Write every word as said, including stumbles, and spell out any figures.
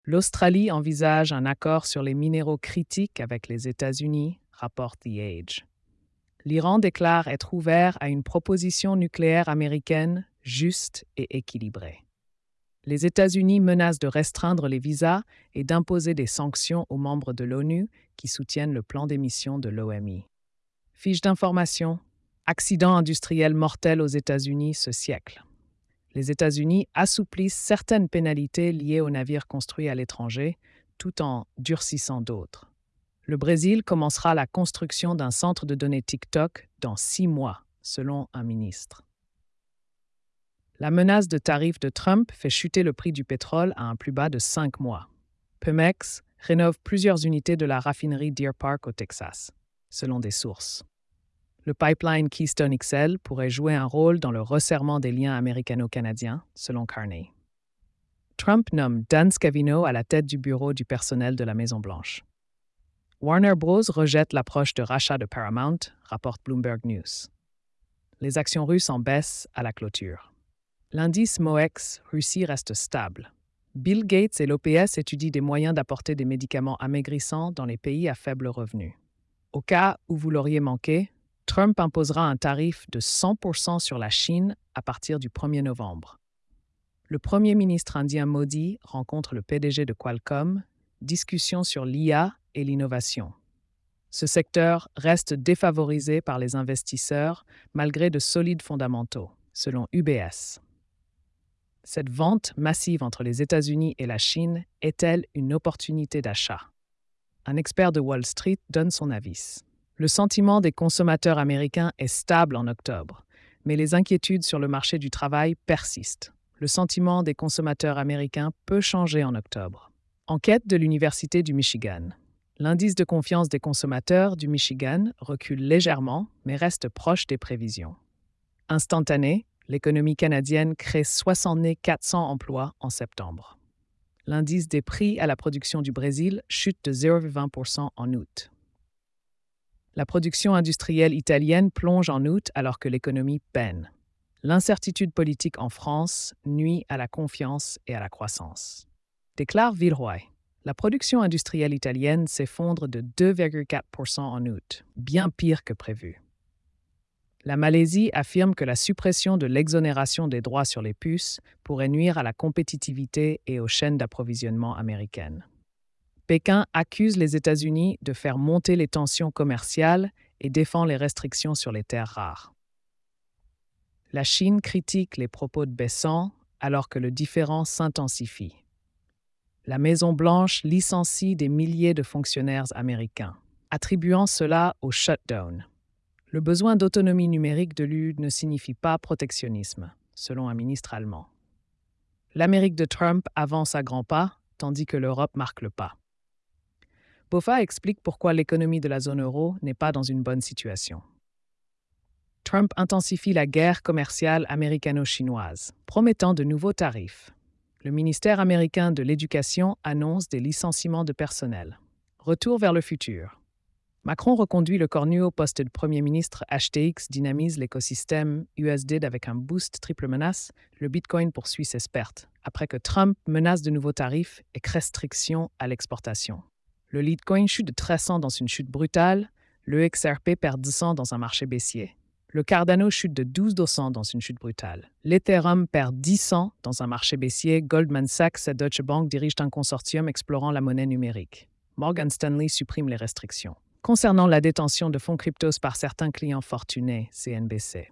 L'Australie envisage un accord sur les minéraux critiques avec les États-Unis, rapporte The Age. L'Iran déclare être ouvert à une proposition nucléaire américaine juste et équilibrée. Les États-Unis menacent de restreindre les visas et d'imposer des sanctions aux membres de l'ONU qui soutiennent le plan d'émission de l'O M I. Fiche d'information. Accident industriel mortel aux États-Unis ce siècle. Les États-Unis assouplissent certaines pénalités liées aux navires construits à l'étranger, tout en durcissant d'autres. Le Brésil commencera la construction d'un centre de données TikTok dans six mois, selon un ministre. La menace de tarifs de Trump fait chuter le prix du pétrole à un plus bas de cinq mois. Pemex rénove plusieurs unités de la raffinerie Deer Park au Texas, selon des sources. Le pipeline Keystone X L pourrait jouer un rôle dans le resserrement des liens américano-canadiens, selon Carney. Trump nomme Dan Scavino à la tête du bureau du personnel de la Maison-Blanche. Warner Bros. Rejette l'approche de rachat de Paramount, rapporte Bloomberg News. Les actions russes en baisse à la clôture. L'indice M O E X Russie reste stable. Bill Gates et l'O P S étudient des moyens d'apporter des médicaments amaigrissants dans les pays à faible revenu. Au cas où vous l'auriez manqué, Trump imposera un tarif de cent pour cent sur la Chine à partir du premier novembre. Le premier ministre indien Modi rencontre le P D G de Qualcomm, discussion sur l'I A et l'innovation. Ce secteur reste défavorisé par les investisseurs malgré de solides fondamentaux, selon U B S. Cette vente massive entre les États-Unis et la Chine est-elle une opportunité d'achat? Un expert de Wall Street donne son avis. Le sentiment des consommateurs américains est stable en octobre, mais les inquiétudes sur le marché du travail persistent. Le sentiment des consommateurs américains peut changer en octobre. Enquête de l'Université du Michigan. L'indice de confiance des consommateurs du Michigan recule légèrement, mais reste proche des prévisions. Instantané, l'économie canadienne crée soixante-quatre cents emplois en septembre. L'indice des prix à la production du Brésil chute de zéro virgule vingt pour cent en août. La production industrielle italienne plonge en août alors que l'économie peine. L'incertitude politique en France nuit à la confiance et à la croissance. Déclare Villeroy. La production industrielle italienne s'effondre de deux virgule quatre pour cent en août, bien pire que prévu. La Malaisie affirme que la suppression de l'exonération des droits sur les puces pourrait nuire à la compétitivité et aux chaînes d'approvisionnement américaines. Pékin accuse les États-Unis de faire monter les tensions commerciales et défend les restrictions sur les terres rares. La Chine critique les propos de Besant alors que le différend s'intensifie. La Maison-Blanche licencie des milliers de fonctionnaires américains, attribuant cela au shutdown. Le besoin d'autonomie numérique de l'U ne signifie pas protectionnisme, selon un ministre allemand. L'Amérique de Trump avance à grands pas, tandis que l'Europe marque le pas. BofA explique pourquoi l'économie de la zone euro n'est pas dans une bonne situation. Trump intensifie la guerre commerciale américano-chinoise, promettant de nouveaux tarifs. Le ministère américain de l'Éducation annonce des licenciements de personnel. Retour vers le futur. Macron reconduit le cornu au poste de Premier ministre. H T X dynamise l'écosystème U S D avec un boost triple menace. Le Bitcoin poursuit ses pertes, après que Trump menace de nouveaux tarifs et restrictions à l'exportation. Le Litecoin chute de treize cents dans une chute brutale. Le X R P perd dix cents dans un marché baissier. Le Cardano chute de douze pour cent dans une chute brutale. L'Ethereum perd dix cents dans un marché baissier. Goldman Sachs et Deutsche Bank dirigent un consortium explorant la monnaie numérique. Morgan Stanley supprime les restrictions. Concernant la détention de fonds cryptos par certains clients fortunés, C N B C.